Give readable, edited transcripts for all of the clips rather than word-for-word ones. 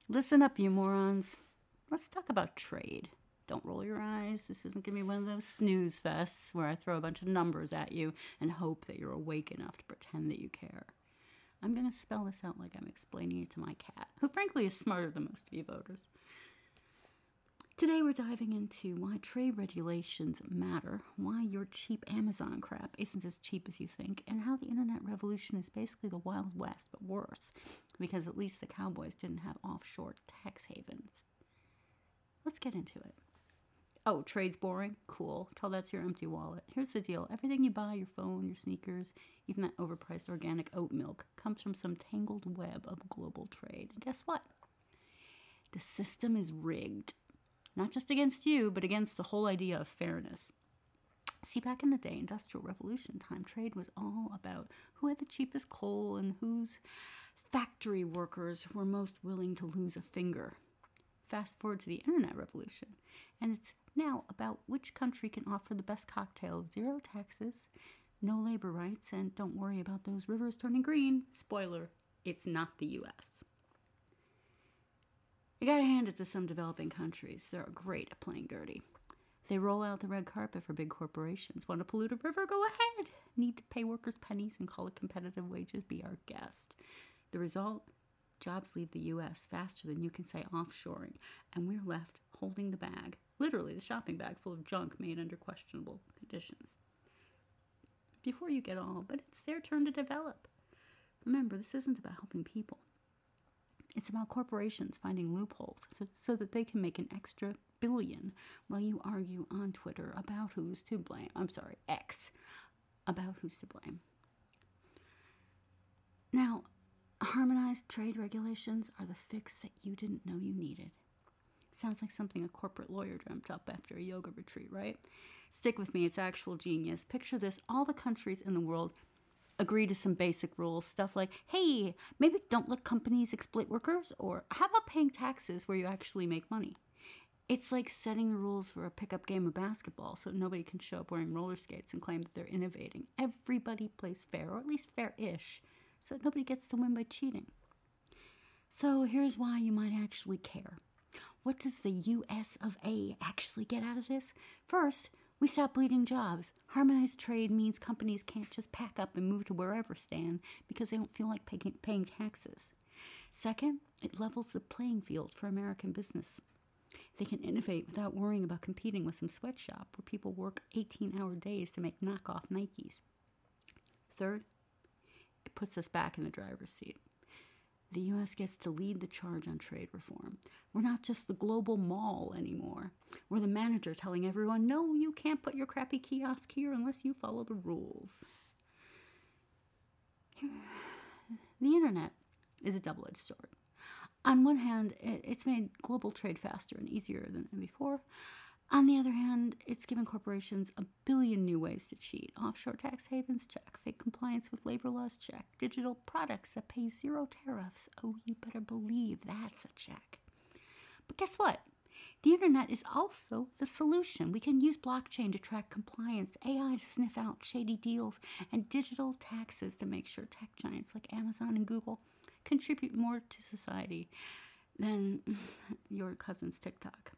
Listen up, you morons. Let's talk about trade. Don't roll your eyes. This isn't going to be one of those snooze fests where I throw a bunch of numbers at you and hope that you're awake enough to pretend that you care. I'm going to spell this out like I'm explaining it to my cat, who frankly is smarter than most of you voters. Today we're diving into why trade regulations matter, why your cheap Amazon crap isn't as cheap as you think, and how the internet revolution is basically the Wild West, but worse, because at least the cowboys didn't have offshore tax havens. Let's get into it. Oh, trade's boring? Cool. Tell that to your empty wallet. Here's the deal. Everything you buy, your phone, your sneakers, even that overpriced organic oat milk, comes from some tangled web of global trade. And guess what? The system is rigged. Not just against you, but against the whole idea of fairness. See, back in the day, Industrial Revolution time, trade was all about who had the cheapest coal and whose factory workers were most willing to lose a finger. Fast forward to the internet revolution, and it's now about which country can offer the best cocktail of zero taxes, no labor rights, and don't worry about those rivers turning green. Spoiler, it's not the U.S. You gotta hand it to some developing countries. They're great at playing dirty. They roll out the red carpet for big corporations. Want to pollute a river? Go ahead. Need to pay workers pennies and call it competitive wages? Be our guest. The result? Jobs leave the U.S. faster than you can say offshoring, and we're left holding the bag, literally the shopping bag full of junk made under questionable conditions. Before you get all, but it's their turn to develop. Remember, this isn't about helping people. It's about corporations finding loopholes so that they can make an extra billion while you argue on Twitter about who's to blame. X, about who's to blame. Now, harmonized trade regulations are the fix that you didn't know you needed. Sounds like something a corporate lawyer dreamt up after a yoga retreat, right? Stick with me, it's actual genius. Picture this, all the countries in the world agree to some basic rules, stuff like, hey, maybe don't let companies exploit workers, or how about paying taxes where you actually make money? It's like setting the rules for a pickup game of basketball so nobody can show up wearing roller skates and claim that they're innovating. Everybody plays fair, or at least fair-ish, so that nobody gets to win by cheating. So here's why you might actually care. What does the US of A actually get out of this? First, we stop bleeding jobs. Harmonized trade means companies can't just pack up and move to wherever stand because they don't feel like paying taxes. Second, it levels the playing field for American business. They can innovate without worrying about competing with some sweatshop where people work 18-hour days to make knockoff Nikes. Third, it puts us back in the driver's seat. The U.S. gets to lead the charge on trade reform. We're not just the global mall anymore. We're the manager telling everyone, no, you can't put your crappy kiosk here unless you follow the rules. The internet is a double-edged sword. On one hand, it's made global trade faster and easier than before. On the other hand, it's given corporations a billion new ways to cheat. Offshore tax havens, check. Fake compliance with labor laws, check. Digital products that pay zero tariffs. Oh, you better believe that's a check. But guess what? The internet is also the solution. We can use blockchain to track compliance, AI to sniff out shady deals, and digital taxes to make sure tech giants like Amazon and Google contribute more to society than your cousin's TikTok.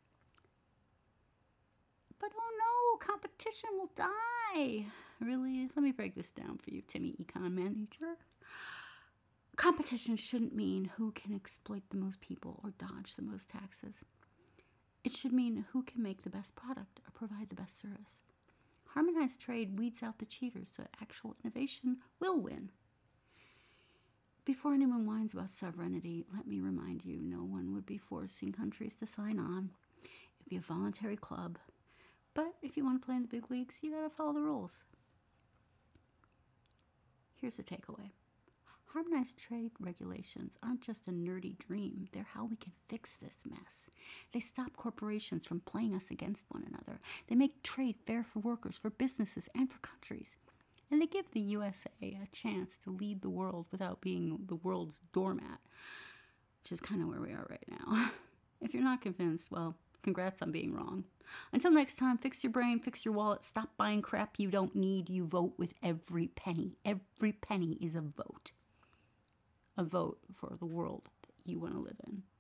But oh no, competition will die. Really? Let me break this down for you, Timmy Econ Manager. Competition shouldn't mean who can exploit the most people or dodge the most taxes. It should mean who can make the best product or provide the best service. Harmonized trade weeds out the cheaters so that actual innovation will win. Before anyone whines about sovereignty, let me remind you, no one would be forcing countries to sign on. It would be a voluntary club. But if you want to play in the big leagues, you gotta follow the rules. Here's the takeaway. Harmonized trade regulations aren't just a nerdy dream. They're how we can fix this mess. They stop corporations from playing us against one another. They make trade fair for workers, for businesses, and for countries. And they give the USA a chance to lead the world without being the world's doormat, which is kind of where we are right now. If you're not convinced, well, congrats on being wrong. Until next time, fix your brain, fix your wallet, stop buying crap you don't need. You vote with every penny. Every penny is a vote. A vote for the world that you want to live in.